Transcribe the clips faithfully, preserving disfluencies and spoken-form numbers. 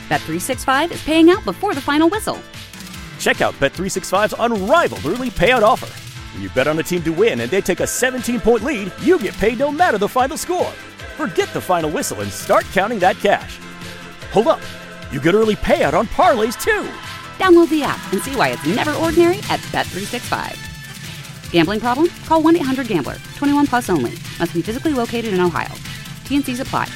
Bet three sixty-five is paying out before the final whistle. Check out Bet three sixty-five's unrivaled early payout offer. When you bet on a team to win and they take a seventeen-point lead, you get paid no matter the final score. Forget the final whistle and start counting that cash. Hold up. You get early payout on parlays, too. Download the app and see why it's never ordinary at Bet three sixty-five. Gambling problem? Call one eight hundred gambler. twenty-one plus only. Must be physically located in Ohio. T N Cs apply.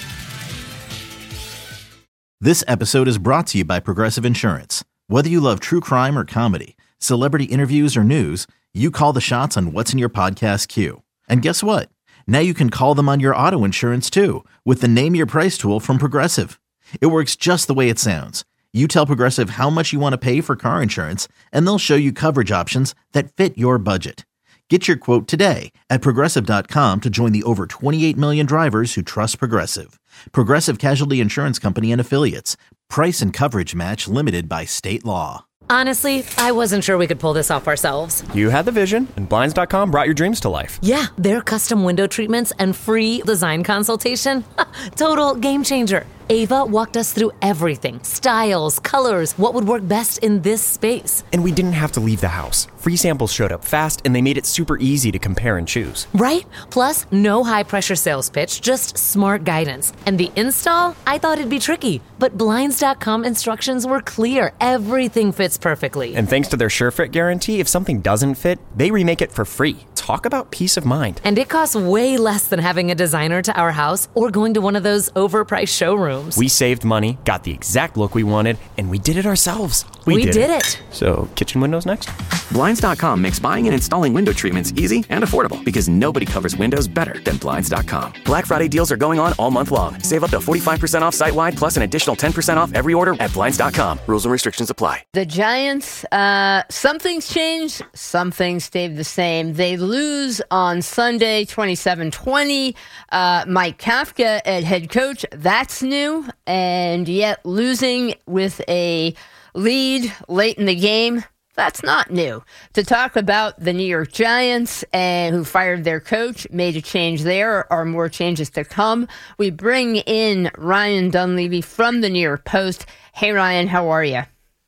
This episode is brought to you by Progressive Insurance. Whether you love true crime or comedy, celebrity interviews or news, you call the shots on what's in your podcast queue. And guess what? Now you can call them on your auto insurance too with the Name Your Price tool from Progressive. It works just the way it sounds. You tell Progressive how much you want to pay for car insurance, and they'll show you coverage options that fit your budget. Get your quote today at Progressive dot com to join the over twenty-eight million drivers who trust Progressive. Progressive Casualty Insurance Company and Affiliates. Price and coverage match limited by state law. Honestly, I wasn't sure we could pull this off ourselves. You had the vision, and Blinds dot com brought your dreams to life. Yeah, their custom window treatments and free design consultation. Total game changer. Ava walked us through everything. Styles, colors, what would work best in this space. And we didn't have to leave the house. Free samples showed up fast, and they made it super easy to compare and choose. Right? Plus, no high-pressure sales pitch, just smart guidance. And the install? I thought it'd be tricky, but Blinds dot com instructions were clear. Everything fits perfectly. And thanks to their SureFit guarantee, if something doesn't fit, they remake it for free. Talk about peace of mind. And it costs way less than having a designer to our house or going to one of those overpriced showrooms. We saved money, got the exact look we wanted, and we did it ourselves. We, we did, did it. it. So, kitchen windows next? Blinds dot com makes buying and installing window treatments easy and affordable because nobody covers windows better than Blinds dot com. Black Friday deals are going on all month long. Save up to forty-five percent off site-wide plus an additional ten percent off every order at Blinds dot com. Rules and restrictions apply. The Giants, uh, some things changed, some things stayed the same. They lose on Sunday, twenty-seven twenty. Uh, Mike Kafka at head coach, that's new. And yet losing with a lead late in the game, that's not new. To talk about the New York Giants and who fired their coach, made a change there, are more changes to come. We bring in Ryan Dunleavy from the New York Post. Hey, Ryan, how are you?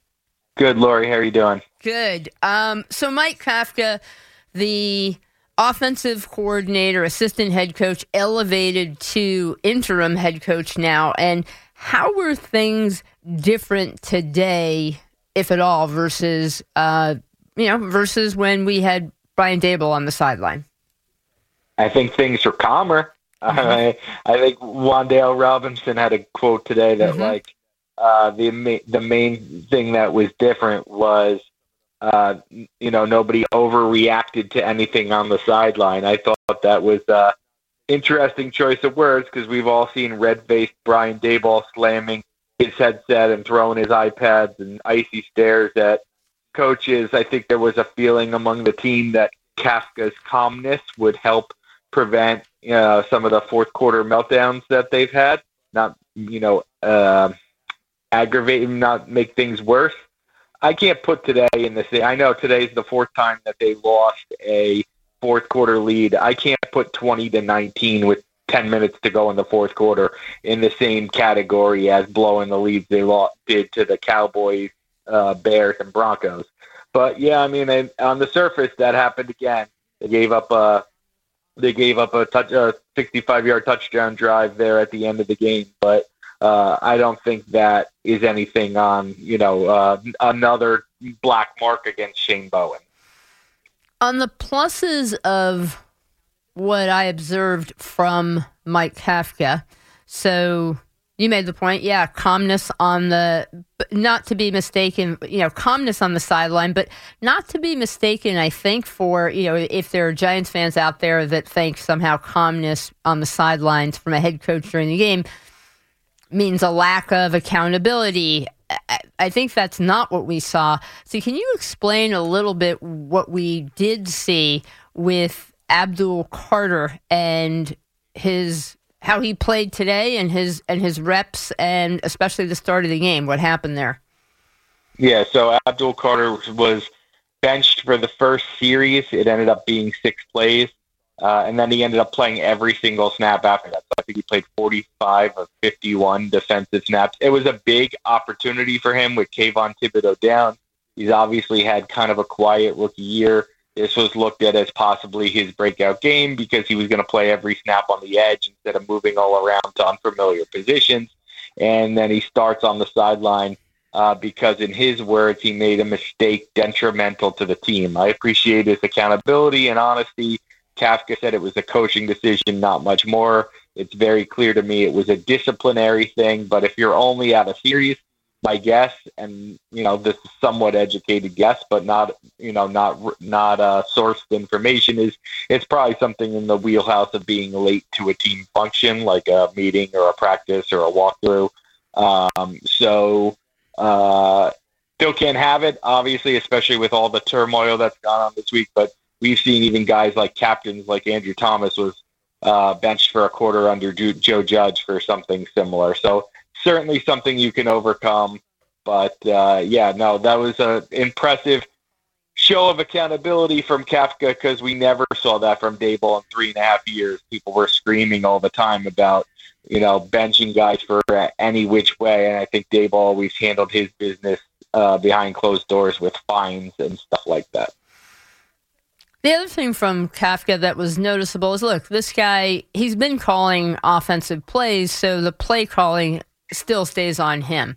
Good, Lori. How are you doing? Good. Um, so Mike Kafka, the offensive coordinator, assistant head coach, elevated to interim head coach now. And how were things different today, if at all, versus uh, you know, versus when we had Brian Daboll on the sideline? I think things are calmer. Mm-hmm. I, I think Wan'Dale Robinson had a quote today that mm-hmm. like uh, the ma- the main thing that was different was uh, you know nobody overreacted to anything on the sideline. I thought that was uh, interesting choice of words because we've all seen red-faced Brian Daboll slamming his headset and throwing his iPads and icy stares at coaches. I think there was a feeling among the team that Kafka's calmness would help prevent uh, some of the fourth quarter meltdowns that they've had, not, you know, uh, aggravate, not make things worse. I can't put today in the same. I know today's the fourth time that they lost a fourth quarter lead. I can't put twenty to nineteen with ten minutes to go in the fourth quarter in the same category as blowing the leads they lost, did to the Cowboys, uh, Bears, and Broncos. But yeah, I mean, they, on the surface, that happened again. They gave up a they gave up a touch, a sixty-five yard touchdown drive there at the end of the game. But uh, I don't think that is anything on you know uh, another black mark against Shane Bowen. On the pluses of what I observed from Mike Kafka, so you made the point, yeah, calmness on the, not to be mistaken, you know, calmness on the sideline, but not to be mistaken, I think, for, you know, if there are Giants fans out there that think somehow calmness on the sidelines from a head coach during the game means a lack of accountability. I think that's not what we saw. So can you explain a little bit what we did see with Abdul Carter and his how he played today and his and his reps and especially the start of the game? What happened there? Yeah, so Abdul Carter was benched for the first series. It ended up being six plays. Uh, and then he ended up playing every single snap after that. So I think he played forty-five of fifty-one defensive snaps. It was a big opportunity for him with Kayvon Thibodeau down. He's obviously had kind of a quiet rookie year. This was looked at as possibly his breakout game because he was going to play every snap on the edge instead of moving all around to unfamiliar positions. And then he starts on the sideline uh, because, in his words, he made a mistake detrimental to the team. I appreciate his accountability and honesty. Kafka said it was a coaching decision, not much more. It's very clear to me it was a disciplinary thing, but if you're only out of series, my guess, and, you know, this is somewhat educated guess, but not, you know, not, not uh, sourced information, is it's probably something in the wheelhouse of being late to a team function, like a meeting or a practice or a walkthrough. Um, so uh, still can't have it, obviously, especially with all the turmoil that's gone on this week, but we've seen even guys like captains like Andrew Thomas was uh, benched for a quarter under Joe Judge for something similar. So certainly something you can overcome. But, uh, yeah, no, that was an impressive show of accountability from Kafka because we never saw that from Daboll in three and a half years. People were screaming all the time about, you know, benching guys for any which way. And I think Daboll always handled his business uh, behind closed doors with fines and stuff like that. The other thing from Kafka that was noticeable is, look, this guy, he's been calling offensive plays, so the play calling still stays on him.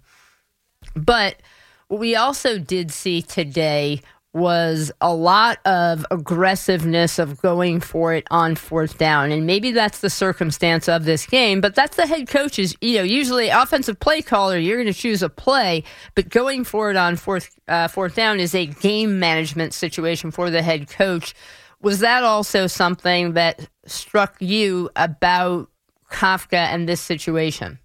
But what we also did see today was a lot of aggressiveness of going for it on fourth down. And maybe that's the circumstance of this game, but that's the head coach's, you know, usually offensive play caller, you're going to choose a play, but going for it on fourth, uh, fourth down is a game management situation for the head coach. Was that also something that struck you about Kafka and this situation?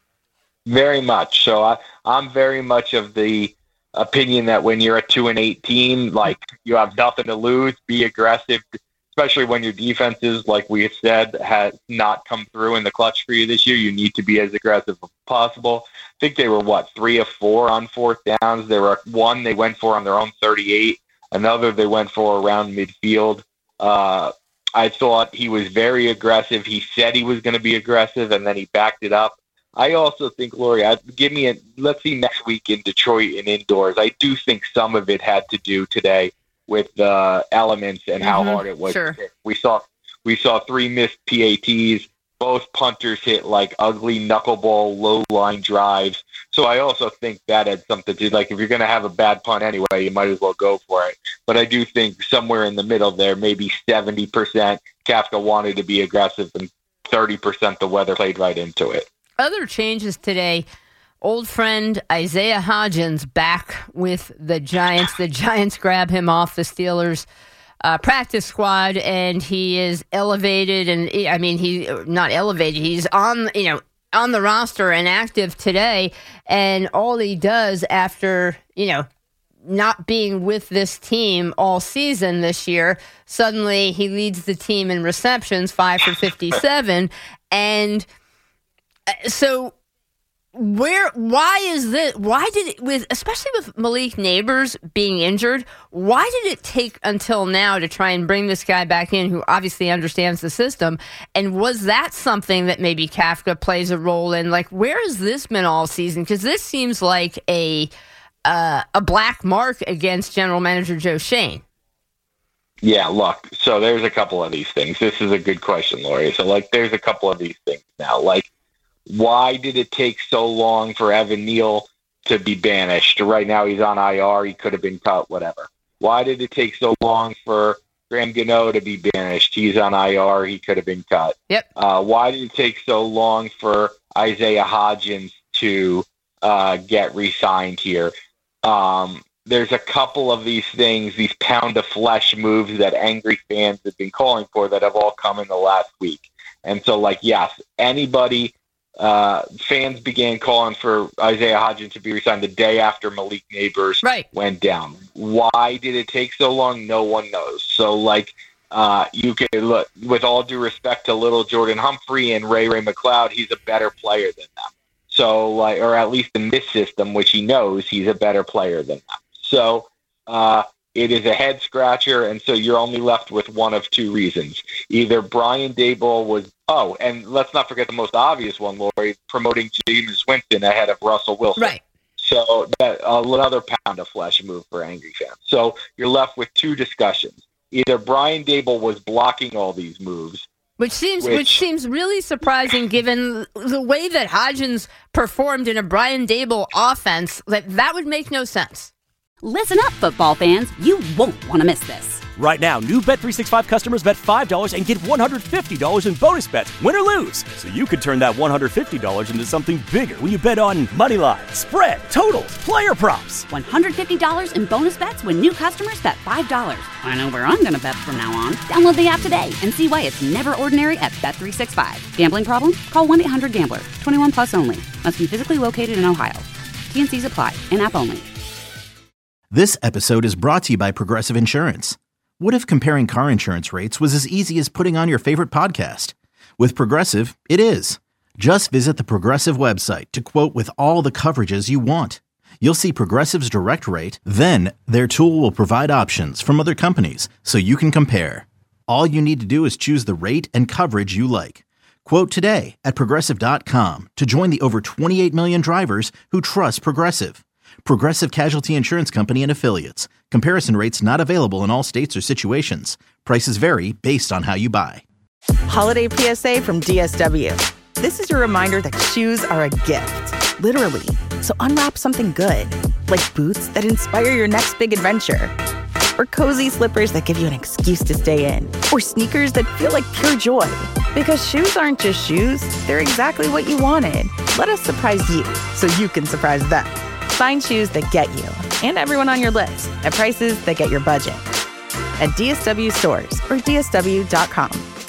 Very much. So I, I'm very much of the opinion that when you're a two and eight team, like, you have nothing to lose, be aggressive, especially when your defenses, like we have said, has not come through in the clutch for you this year. You need to be as aggressive as possible. I think they were, what, three of four on fourth downs. There were one they went for on their own thirty-eight, another they went for around midfield. Uh, I thought he was very aggressive. He said he was going to be aggressive, and then he backed it up. I also think, Lori, I, give me a, let's see next week in Detroit and indoors. I do think some of it had to do today with the uh, elements and how mm-hmm. hard it was. Sure. We saw we saw three missed P A Ts. Both punters hit like ugly knuckleball, low line drives. So I also think that had something to do. Like, if you're going to have a bad punt anyway, you might as well go for it. But I do think somewhere in the middle there, maybe seventy percent Kafka wanted to be aggressive and thirty percent the weather played right into it. Other changes today, old friend Isaiah Hodgins back with the Giants. The Giants grab him off the Steelers' uh, practice squad, and he is elevated. And I mean, he not elevated. He's on, you know, on the roster and active today. And all he does after, you know, not being with this team all season this year, suddenly he leads the team in receptions, five for fifty-seven, and so where, why is this, why did it, with, especially with Malik Neighbors being injured, why did it take until now to try and bring this guy back in who obviously understands the system? And was that something that maybe Kafka plays a role in? Like, where has this been all season? Because this seems like a, uh, a black mark against general manager Joe Schoen. Yeah, look, so there's a couple of these things. This is a good question, Lori. So, like, there's a couple of these things now. Like, why did it take so long for Evan Neal to be banished? Right now he's on I R. He could have been cut, whatever. Why did it take so long for Graham Gano to be banished? He's on I R. He could have been cut. Yep. Uh, why did it take so long for Isaiah Hodgins to uh, get re-signed here? Um, there's a couple of these things, these pound-of-flesh moves that angry fans have been calling for that have all come in the last week. And so, like, yes, anybody... Uh, fans began calling for Isaiah Hodgins to be resigned the day after Malik Neighbors right. went down. Why did it take so long? No one knows. So, like, uh, you can look, with all due respect to little Jordan Humphrey and Ray Ray McLeod, he's a better player than them. So, like, or at least in this system, which he knows, he's a better player than them. So, uh, It is a head scratcher, and so you're only left with one of two reasons. Either Brian Daboll was, oh, and let's not forget the most obvious one, Lori, promoting Jameis Winston ahead of Russell Wilson. Right. So that another pound of flesh move for angry fans. So you're left with two discussions. Either Brian Daboll was blocking all these moves, Which seems Which, which seems really surprising given the way that Hodgins performed in a Brian Daboll offense. That that would make no sense. Listen up, football fans. You won't want to miss this. Right now, new Bet three sixty-five customers bet five dollars and get one hundred fifty dollars in bonus bets, win or lose. So you could turn that one hundred fifty dollars into something bigger when you bet on money line, spread, totals, player props. one hundred fifty dollars in bonus bets when new customers bet five dollars. I know where I'm going to bet from now on. Download the app today and see why it's never ordinary at Bet three sixty-five. Gambling problem? Call one eight hundred gambler. twenty-one plus only. Must be physically located in Ohio. T N Cs apply. In-app only. This episode is brought to you by Progressive Insurance. What if comparing car insurance rates was as easy as putting on your favorite podcast? With Progressive, it is. Just visit the Progressive website to quote with all the coverages you want. You'll see Progressive's direct rate, then their tool will provide options from other companies so you can compare. All you need to do is choose the rate and coverage you like. Quote today at Progressive dot com to join the over twenty-eight million drivers who trust Progressive. Progressive Casualty Insurance Company and Affiliates. Comparison rates not available in all states or situations. Prices vary based on how you buy. Holiday P S A from D S W. This is your reminder that shoes are a gift, literally. So unwrap something good, like boots that inspire your next big adventure, or cozy slippers that give you an excuse to stay in, or sneakers that feel like pure joy. Because shoes aren't just shoes, they're exactly what you wanted. Let us surprise you so you can surprise them. Find shoes that get you and everyone on your list at prices that get your budget at D S W stores or D S W dot com.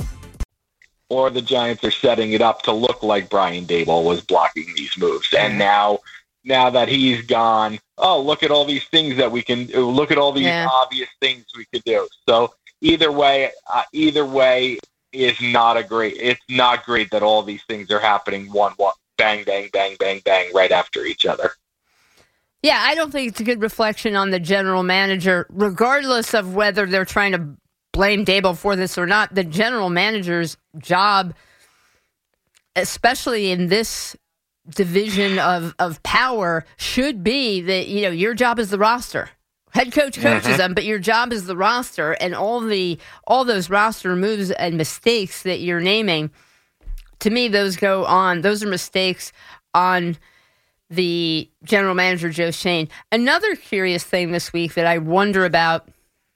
Or the Giants are setting it up to look like Brian Daboll was blocking these moves. And now now that he's gone, oh, look at all these things that we can do. Look at all these Yeah. obvious things we could do. So either way, uh, either way is not a great, it's not great that all these things are happening one, one, bang, bang, bang, bang, bang, right after each other. Yeah, I don't think it's a good reflection on the general manager, regardless of whether they're trying to blame Daboll for this or not. The general manager's job, especially in this division of, of power, should be that, you know, your job is the roster. Head coach coaches mm-hmm. them, but your job is the roster, and all the all those roster moves and mistakes that you're naming, to me, those go on. Those are mistakes on the general manager, Joe Schoen. Another curious thing this week that I wonder about,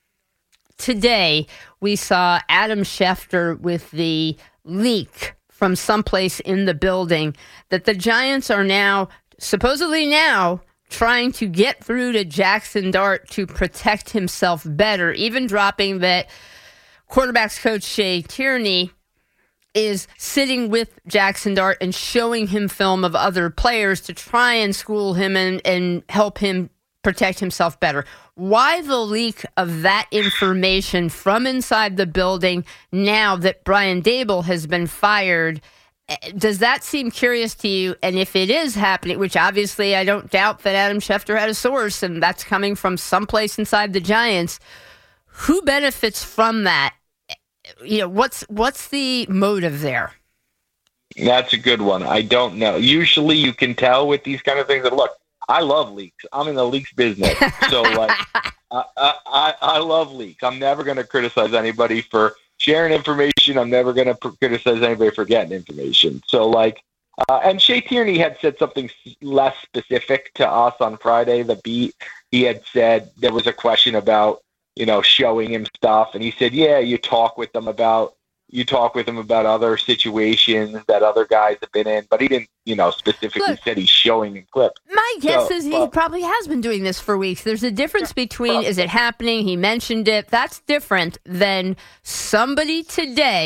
today we saw Adam Schefter with the leak from someplace in the building that the Giants are now, supposedly now, trying to get through to Jackson Dart to protect himself better, even dropping that quarterbacks coach Shea Tierney is sitting with Jackson Dart and showing him film of other players to try and school him and, and help him protect himself better. Why the leak of that information from inside the building now that Brian Daboll has been fired? Does that seem curious to you? And if it is happening, which obviously I don't doubt that Adam Schefter had a source and that's coming from someplace inside the Giants, who benefits from that? You know, what's what's the motive there? That's a good one. I don't know. Usually you can tell with these kind of things. And look, I love leaks. I'm in the leaks business. So, like, I, I, I love leaks. I'm never going to criticize anybody for sharing information. I'm never going to pr- criticize anybody for getting information. So, like, uh, and Shea Tierney had said something less specific to us on Friday, the beat. He had said there was a question about, you know, showing him stuff. And he said, yeah, you talk with them about, you talk with them about other situations that other guys have been in, but he didn't, you know, specifically Look, said he's showing him clips. My guess so, is he well, probably has been doing this for weeks. There's a difference between, probably. Is it happening? He mentioned it. That's different than somebody today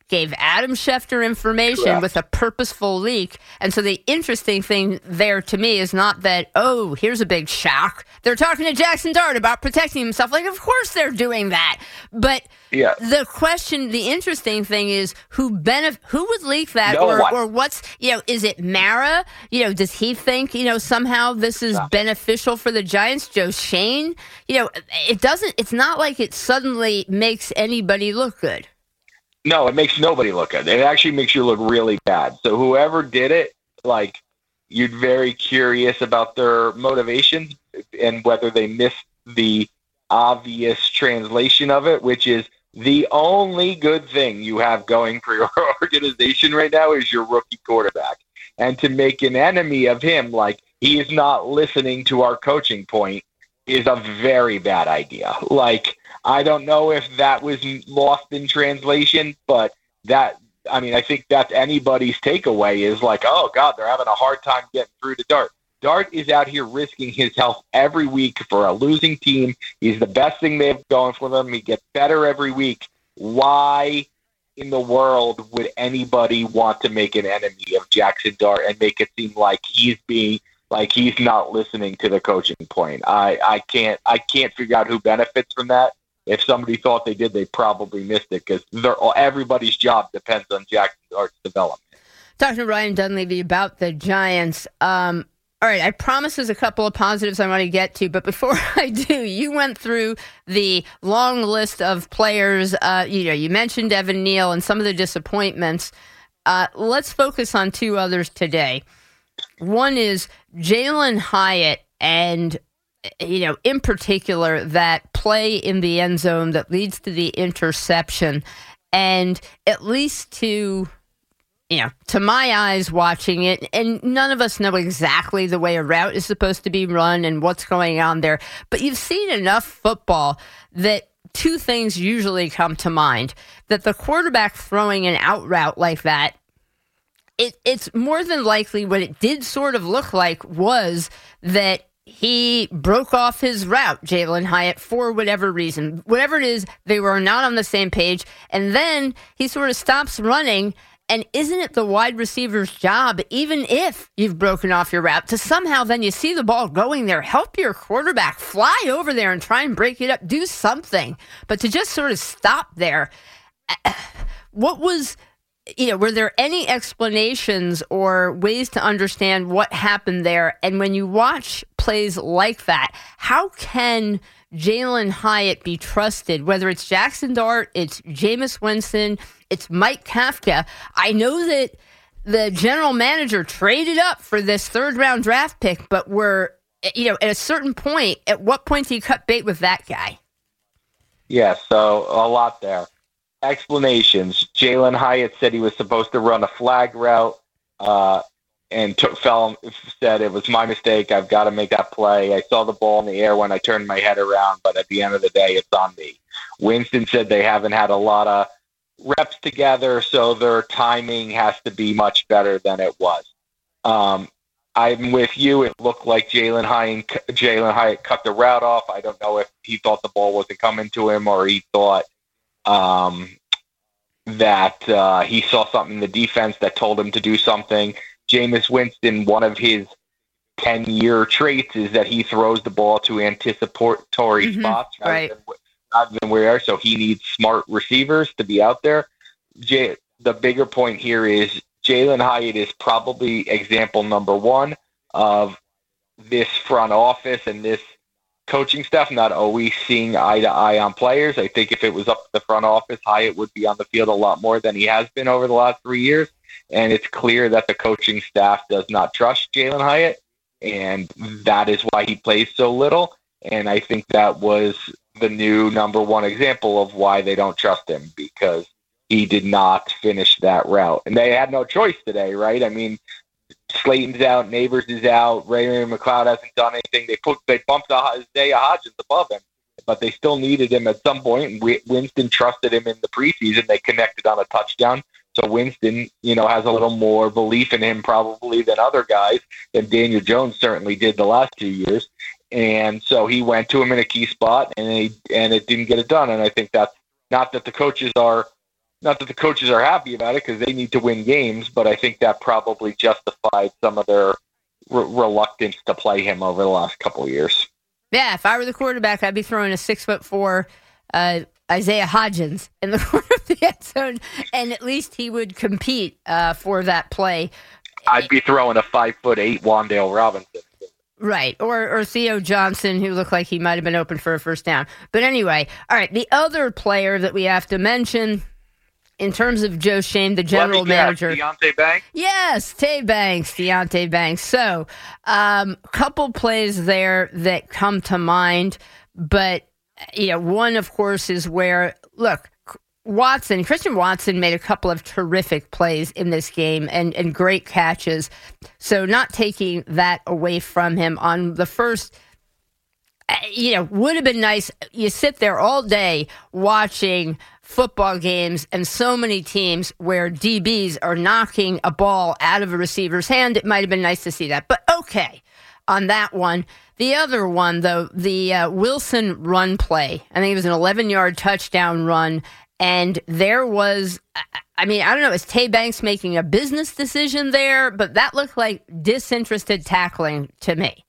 gave Adam Schefter information Correct. with a purposeful leak. And so the interesting thing there to me is not that, oh, here's a big shock. They're talking to Jackson Dart about protecting himself. Like, of course they're doing that. But yeah. the question, the interesting thing is who benef- who would leak that No or, one. or what's, you know, is it Mara? You know, does he think, you know, somehow this is No. beneficial for the Giants? Joe Shane? You know, it doesn't, it's not like it suddenly makes anybody look good. No, it makes nobody look good. It actually makes you look really bad. So whoever did it, like, you're very curious about their motivations and whether they missed the obvious translation of it, which is the only good thing you have going for your organization right now is your rookie quarterback. And to make an enemy of him, like he is not listening to our coaching point, is a very bad idea. Like, I don't know if that was lost in translation, but that, I mean, I think that's anybody's takeaway is like, oh, God, they're having a hard time getting through to Dart. Dart is out here risking his health every week for a losing team. He's the best thing they have going for them. He gets better every week. Why in the world would anybody want to make an enemy of Jackson Dart and make it seem like he's being like he's not listening to the coaching point? I, I can't I can't figure out who benefits from that. If somebody thought they did, they probably missed it because everybody's job depends on Jackson Dart's development. Talking to Ryan Dunleavy about the Giants. Um, all right, I promise there's a couple of positives I want to get to, but before I do, you went through the long list of players. Uh, you know, you mentioned Evan Neal and some of the disappointments. Uh, let's focus on two others today. One is Jalen Hyatt, and you know, in particular, that play in the end zone that leads to the interception, and at least to. You know, to my eyes watching it, and none of us know exactly the way a route is supposed to be run and what's going on there, but you've seen enough football that two things usually come to mind. That the quarterback throwing an out route like that, it, it's more than likely what it did sort of look like was that he broke off his route, Jalen Hyatt, for whatever reason. Whatever it is, they were not on the same page, and then he sort of stops running. And isn't it the wide receiver's job, even if you've broken off your route, to somehow then you see the ball going there, help your quarterback fly over there and try and break it up, do something. But to just sort of stop there, what was, you know, were there any explanations or ways to understand what happened there? And when you watch plays like that, how can Jalen Hyatt be trusted, whether it's Jackson Dart, it's Jameis Winston, it's Mike Kafka? I know that the general manager traded up for this third round draft pick, but we're, you know, at a certain point, at what point do you cut bait with that guy? Yeah, so a lot there. Explanations. Jalen Hyatt said he was supposed to run a flag route uh, and took, fell, said it was my mistake. I've got to make that play. I saw the ball in the air when I turned my head around, but at the end of the day, it's on me. Winston said they haven't had a lot of reps together, so their timing has to be much better than it was. Um, I'm with you. It looked like Jalen Hyatt, Jalen Hyatt cut the route off. I don't know if he thought the ball wasn't coming to him or he thought um, that uh, he saw something in the defense that told him to do something. Jameis Winston, one of his ten-year traits is that he throws the ball to anticipatory Mm-hmm, spots rather, right. than, rather than where, so he needs smart receivers to be out there. J- the bigger point here is Jalen Hyatt is probably example number one of this front office and this coaching staff not always seeing eye to eye on players. I think if it was up to the front office, Hyatt would be on the field a lot more than he has been over the last three years. And it's clear that the coaching staff does not trust Jalen Hyatt, and that is why he plays so little. And I think that was the new number one example of why they don't trust him, because he did not finish that route. And they had no choice today, right? I mean, Slayton's out, Neighbors is out, Raymond McLeod hasn't done anything. They put they bumped Isaiah Hodgins above him, but they still needed him at some point. And Winston trusted him in the preseason. They connected on a touchdown. So Winston, you know, has a little more belief in him probably than other guys, and Daniel Jones certainly did the last two years. And so he went to him in a key spot, and he, and it didn't get it done. And I think that's not that the coaches are not that the coaches are happy about it because they need to win games, but I think that probably justified some of their re- reluctance to play him over the last couple of years. Yeah, if I were the quarterback, I'd be throwing a six foot four uh, Isaiah Hodgins in the corner of the end zone, and at least he would compete uh, for that play. I'd be throwing a five foot eight Wan'Dale Robinson. Right, or or Theo Johnson, who looked like he might have been open for a first down. But anyway, all right, the other player that we have to mention in terms of Joe Schoen, the general manager. Deonte Banks? Yes, Tay Banks, Deonte Banks. So, um, a couple plays there that come to mind, but, you know, one, of course, is where, look, Watson, Christian Watson made a couple of terrific plays in this game and, and great catches. So not taking that away from him on the first, you know, would have been nice. You sit there all day watching football games and so many teams where D Bs are knocking a ball out of a receiver's hand. It might have been nice to see that. But okay, on that one. The other one, though, the uh, Wilson run play. I think it was an eleven-yard touchdown run. And there was, I mean, I don't know, is Tay Banks making a business decision there? But that looked like disinterested tackling to me.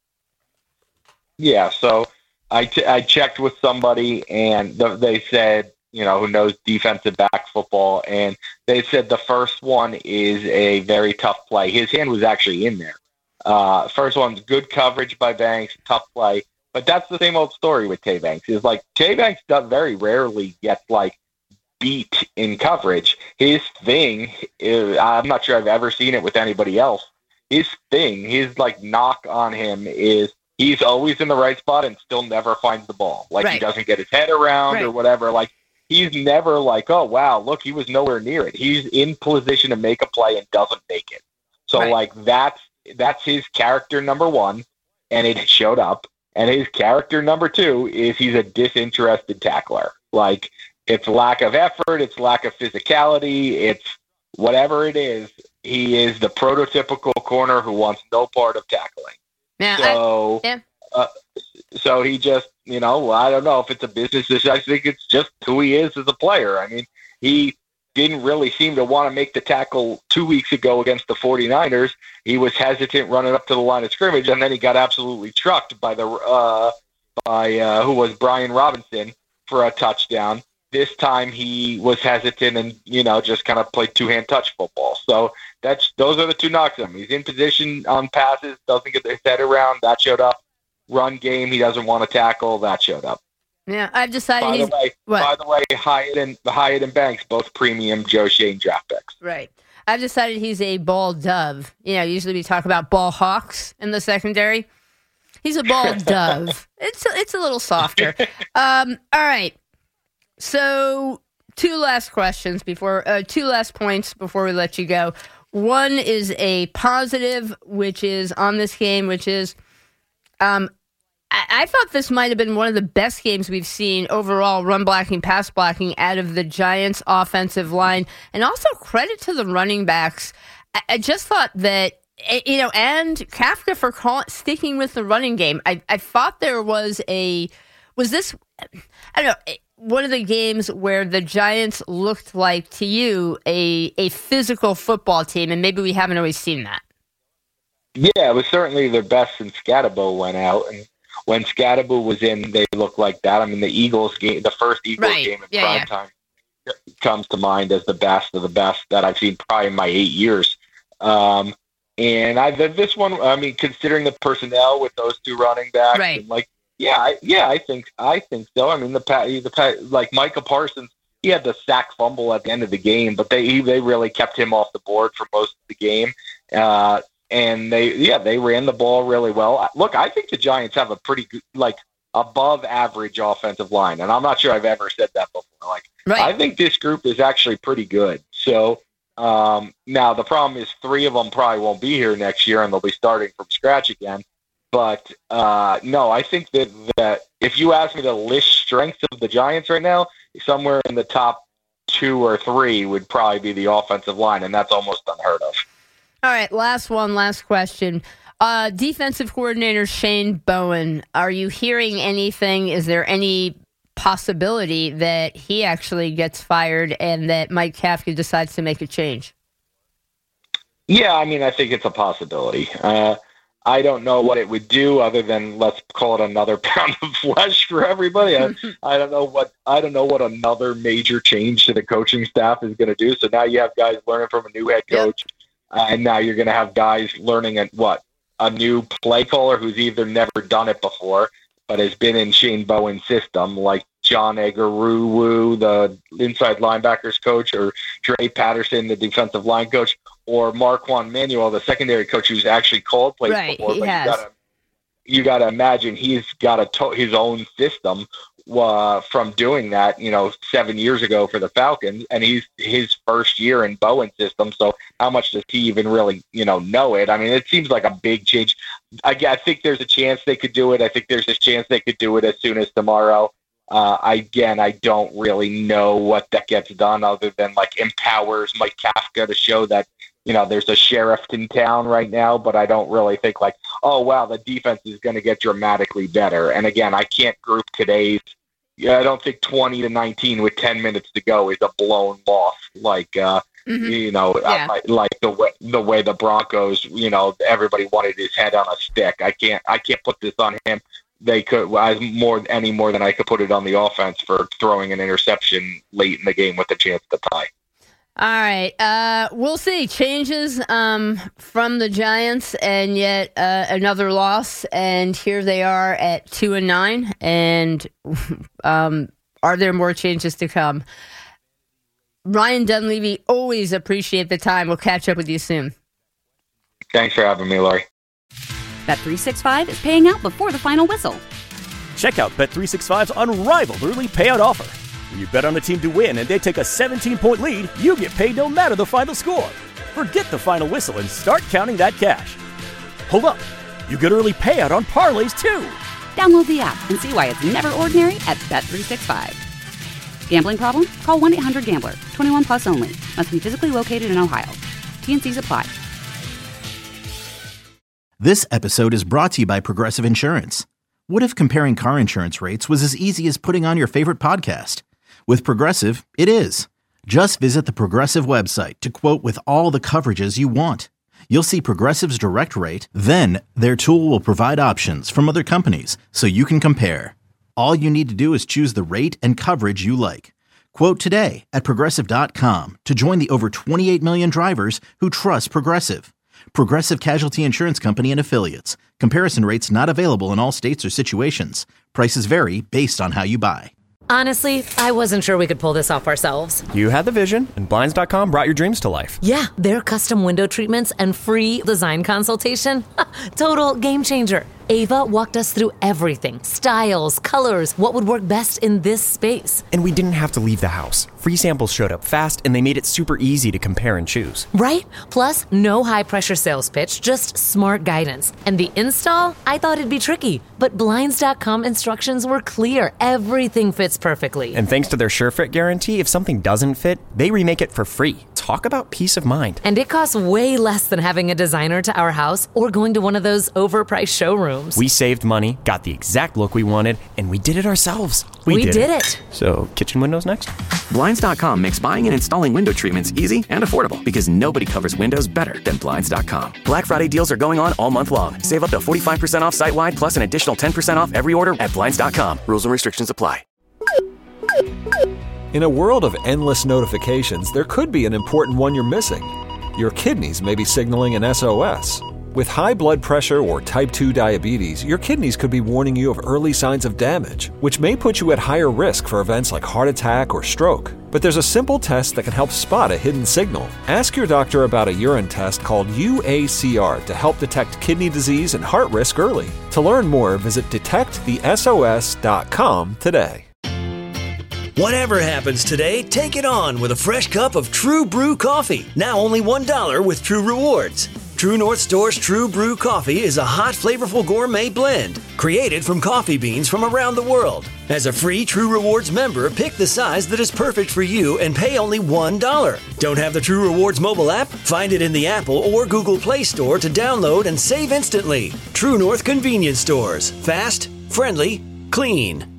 Yeah, so I, t- I checked with somebody, and th- they said, you know, who knows defensive back football, and they said the first one is a very tough play. His hand was actually in there. Uh, first one's good coverage by Banks, tough play. But that's the same old story with Tay Banks. Is like Tay Banks does very rarely gets like beat in coverage. His thing is, I'm not sure I've ever seen it with anybody else. His thing, his like knock on him is he's always in the right spot and still never finds the ball. Like right. He doesn't get his head around right. or whatever. Like he's never like, oh wow, look, he was nowhere near it. He's in position to make a play and doesn't make it. So right. like that's that's his character number one, and it showed up. And his character number two is he's a disinterested tackler. Like it's lack of effort, it's lack of physicality, it's whatever it is. He is the prototypical corner who wants no part of tackling. Yeah, so, I, yeah. Uh, so he just, you know, I don't know if it's a business decision. I think it's just who he is as a player. I mean, he didn't really seem to want to make the tackle two weeks ago against the 49ers. He was hesitant running up to the line of scrimmage, and then he got absolutely trucked by the uh, by uh, who was Brian Robinson for a touchdown. This time he was hesitant and, you know, just kind of played two-hand touch football. So that's those are the two knocks on him. He's in position on passes, doesn't get his head around. That showed up. Run game, he doesn't want to tackle. That showed up. Yeah, I've decided by he's... The way, what? By the way, Hyatt and, Hyatt and Banks, both premium Joe Schoen draft picks. Right. I've decided he's a ball dove. You know, usually we talk about ball hawks in the secondary. He's a ball dove. It's a, it's a little softer. Um, all right. So two last questions before, uh, two last points before we let you go. One is a positive, which is on this game, which is um, I, I thought this might have been one of the best games we've seen overall, run blocking, pass blocking out of the Giants offensive line. And also credit to the running backs. I, I just thought that, you know, and Kafka for call, sticking with the running game. I, I thought there was a, was this, I don't know, one of the games where the Giants looked like, to you, a a physical football team, and maybe we haven't always seen that. Yeah, it was certainly their best since Scatterbo went out, and when Scatterbo was in, they looked like that. I mean, the Eagles game, the first Eagles right. game in yeah, prime yeah. time comes to mind as the best of the best that I've seen probably in my eight years. Um, and I this one, I mean, considering the personnel with those two running backs, right. and like, Yeah, I, yeah, I think I think so. I mean, the the like Micah Parsons, he had the sack fumble at the end of the game, but they they really kept him off the board for most of the game, uh, and they yeah they ran the ball really well. Look, I think the Giants have a pretty good, like above average offensive line, and I'm not sure I've ever said that before. Like, right. I think this group is actually pretty good. So um, now the problem is three of them probably won't be here next year, and they'll be starting from scratch again. But, uh, no, I think that, that if you ask me to list strengths of the Giants right now, somewhere in the top two or three would probably be the offensive line, and that's almost unheard of. All right, last one, last question. Uh, defensive coordinator Shane Bowen, are you hearing anything? Is there any possibility that he actually gets fired and that Mike Kafka decides to make a change? Yeah, I mean, I think it's a possibility. Uh, I don't know what it would do other than let's call it another pound of flesh for everybody. I, I don't know what I don't know what another major change to the coaching staff is going to do. So now you have guys learning from a new head coach, yep. uh, and now you're going to have guys learning at what a new play caller who's either never done it before but has been in Shane Bowen's system, like John Egaruwu, the inside linebackers coach, or Dre Patterson, the defensive line coach, or Marquand Manuel, the secondary coach, who's actually called plays right, before. He but has. you gotta, you got to imagine he's got a to- his own system uh, from doing that, you know, seven years ago for the Falcons, and he's his first year in Bowen's system. So how much does he even really, you know, know it? I mean, it seems like a big change. I, I think there's a chance they could do it. I think there's a chance they could do it as soon as tomorrow. Uh, again, I don't really know what that gets done other than like empowers Mike Kafka to show that, you know, there's a sheriff in town right now, but I don't really think like, oh, wow, the defense is going to get dramatically better. And again, I can't group today's, yeah, I don't think twenty to nineteen with ten minutes to go is a blown loss. Like, uh, mm-hmm. you know, yeah. like, like the way, the way the Broncos, you know, everybody wanted his head on a stick. I can't, I can't put this on him. They could as more any more than I could put it on the offense for throwing an interception late in the game with a chance to tie. All right, uh, we'll see changes um, from the Giants, and yet uh, another loss, and here they are at two and nine. And um, are there more changes to come? Ryan Dunleavy, always appreciate the time. We'll catch up with you soon. Thanks for having me, Laurie. Bet three sixty-five is paying out before the final whistle. Check out Bet three sixty-five's unrivaled early payout offer. When you bet on a team to win and they take a seventeen-point lead, you get paid no matter the final score. Forget the final whistle and start counting that cash. Hold up. You get early payout on parlays, too. Download the app and see why it's never ordinary at Bet three sixty-five. Gambling problem? Call one eight hundred gambler. twenty-one plus only. Must be physically located in Ohio. T N Cs apply. This episode is brought to you by Progressive Insurance. What if comparing car insurance rates was as easy as putting on your favorite podcast? With Progressive, it is. Just visit the Progressive website to quote with all the coverages you want. You'll see Progressive's direct rate, then their tool will provide options from other companies so you can compare. All you need to do is choose the rate and coverage you like. Quote today at Progressive dot com to join the over twenty-eight million drivers who trust Progressive. Progressive Casualty Insurance Company and Affiliates. Comparison rates not available in all states or situations. Prices vary based on how you buy. Honestly, I wasn't sure we could pull this off ourselves. You had the vision, and Blinds dot com brought your dreams to life. Yeah, their custom window treatments and free design consultation. Total game changer. Ava walked us through everything. Styles, colors, what would work best in this space. And we didn't have to leave the house. Free samples showed up fast, and they made it super easy to compare and choose. Right? Plus, no high-pressure sales pitch, just smart guidance. And the install? I thought it'd be tricky, but Blinds dot com instructions were clear. Everything fits perfectly. And thanks to their SureFit guarantee, if something doesn't fit, they remake it for free. Talk about peace of mind. And it costs way less than having a designer to our house or going to one of those overpriced showrooms. We saved money, got the exact look we wanted, and we did it ourselves. We, we did, did it. it. So, kitchen windows next? Blinds dot com makes buying and installing window treatments easy and affordable because nobody covers windows better than Blinds dot com. Black Friday deals are going on all month long. Save up to forty-five percent off site-wide plus an additional ten percent off every order at Blinds dot com. Rules and restrictions apply. In a world of endless notifications, there could be an important one you're missing. Your kidneys may be signaling an S O S. With high blood pressure or type two diabetes, your kidneys could be warning you of early signs of damage, which may put you at higher risk for events like heart attack or stroke. But there's a simple test that can help spot a hidden signal. Ask your doctor about a urine test called U A C R to help detect kidney disease and heart risk early. To learn more, visit detect the S O S dot com today. Whatever happens today, take it on with a fresh cup of True Brew coffee. Now only one dollar with True Rewards. True North Store's True Brew coffee is a hot, flavorful gourmet blend created from coffee beans from around the world. As a free True Rewards member, pick the size that is perfect for you and pay only one dollar. Don't have the True Rewards mobile app? Find it in the Apple or Google Play Store to download and save instantly. True North Convenience Stores. Fast, friendly, clean.